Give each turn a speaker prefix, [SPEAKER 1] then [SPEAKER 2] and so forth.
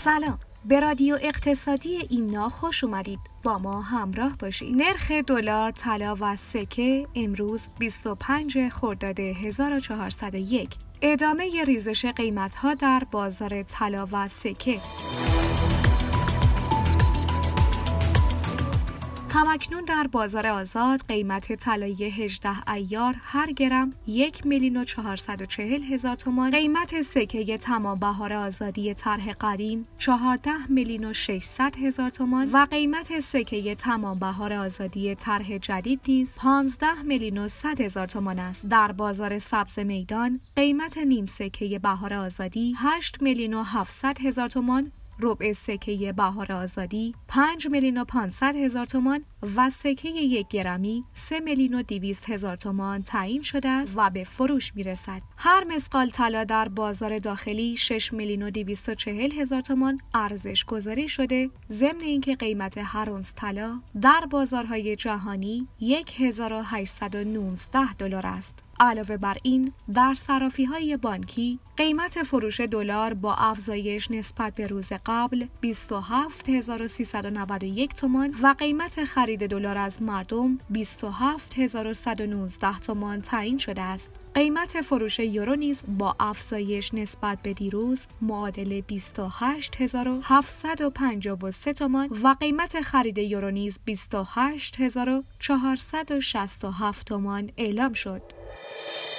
[SPEAKER 1] سلام، به رادیو اقتصادی ایمنا خوش اومدید. با ما همراه باشید. نرخ دلار، طلا و سکه امروز 25 خرداد 1401. ادامه ریزش قیمت‌ها در بازار طلا و سکه. همکنون در بازار آزاد قیمت طلای 18 ایار هر گرم 1,440,000 تومان، قیمت سکه تمام بهار آزادی طرح قدیم 14,600,000 تومان و قیمت سکه تمام بهار آزادی طرح جدید نیز 15,100,000 تومان است. در بازار سبز میدان قیمت نیم سکه بهار آزادی 8,700,000 تومان، ربع سکه بهار آزادی 5,500,000 تومان و سکه 1 گرمی 3,200,000 تومان تعیین شده است و به فروش میرسد. هر مسقال طلا در بازار داخلی 6,240,000 تومان ارزش گذاری شده، ضمن اینکه قیمت هر اونس طلا در بازارهای جهانی 1,819 دلار است. علاوه بر این، در صرافی‌های بانکی قیمت فروش دلار با افزایش نسبت به روز قبل 27,391 تومان و قیمت خرید دلار از مردم 27,119 تومان تعیین شده است. قیمت فروش یورو نیز با افزایش نسبت به دیروز معادل 28,753 تومان و قیمت خرید یورو نیز 28,467 تومان اعلام شد.